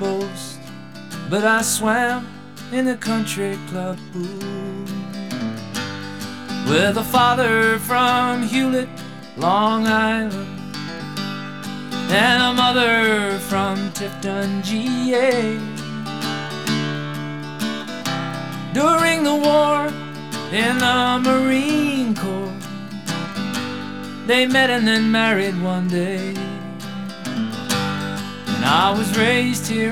boast, but I swam in a country club pool with a father from Hewlett, Long Island, and a mother from Tifton, GA. During the war in the Marine Corps, they met and then married one day. And I was raised here